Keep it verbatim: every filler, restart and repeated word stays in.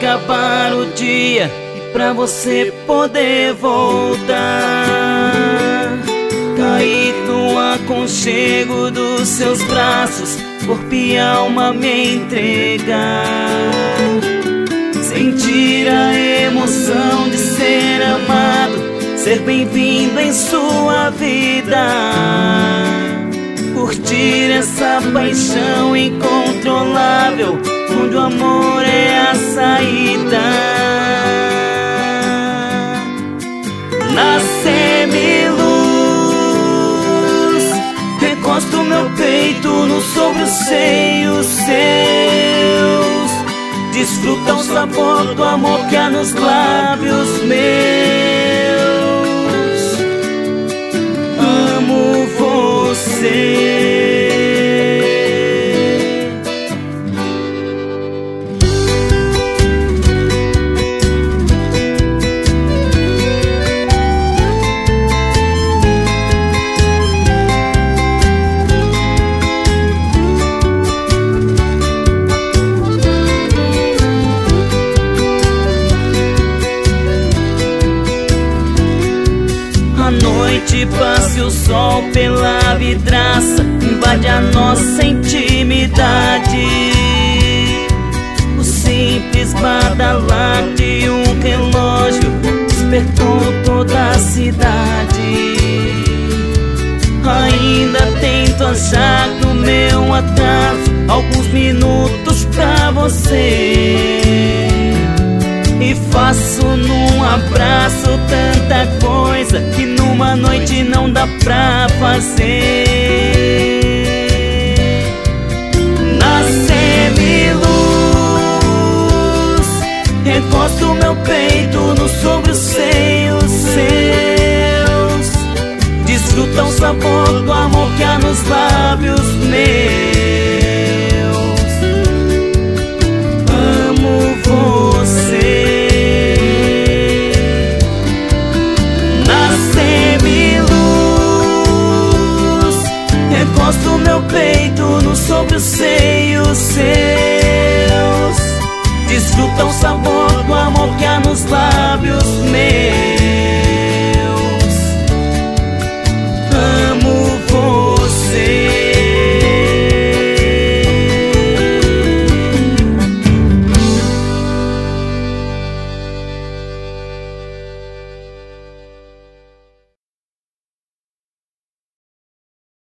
acabar o dia e pra você poder voltar, cair no aconchego dos seus braços, corpo e alma me entregar, sentir a emoção de ser amado, ser bem-vindo em sua vida, curtir essa paixão incontrolável, onde o amor é a saída. Na semiluz, encosto meu peito no sobre os seios seus, desfruta o sabor do amor que há nos lábios meus. Amo você. À noite passa o sol pela vidraça, invade a nossa intimidade. O simples badalar de um relógio despertou toda a cidade. Ainda tento achar no meu atraso alguns minutos pra você, e faço num abraço tanta coisa que numa noite não dá pra fazer. Na semiluz, encosto meu peito no sobre os seios seus, desfruta o sabor do amor que há nos lábios meus. Amo você. Encosto meu peito no sobre os seios seus, desfruta o sabor